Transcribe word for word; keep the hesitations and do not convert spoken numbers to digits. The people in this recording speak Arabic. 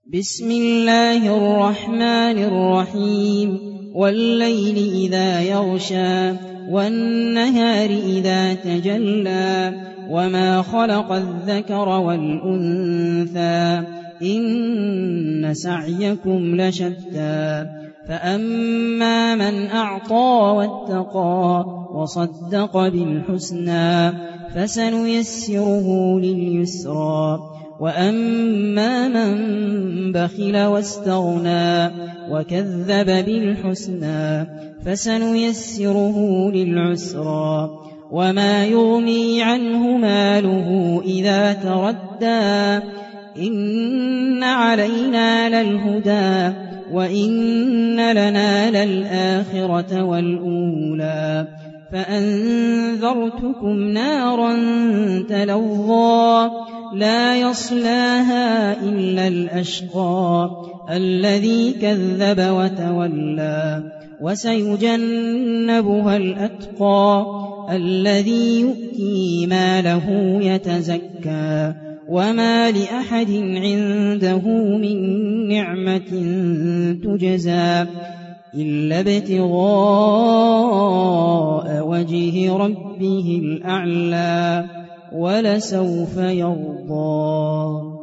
بسم الله الرحمن الرحيم والليل إذا يغشى والنهار إذا تجلى وما خلق الذكر والأنثى إن سعيكم لشتى فأما من أعطى واتقى وصدق بالحسنى فسنيسره لليسرى وأما من بخل واستغنى وكذب بالحسنى فسنيسره للعسرى وما يغني عنه ماله إذا تردى إن علينا للهدى وإن لنا للآخرة والأولى فأنذرتكم نارا تلظى لا يصلاها إلا الأشقى الذي كذب وتولى وسيجنبها الأتقى الذي يؤتي ماله يتزكى وما لأحد عنده من نعمة تجزى إلا ابتغاء وجه ربه الأعلى ولسوف يرضى.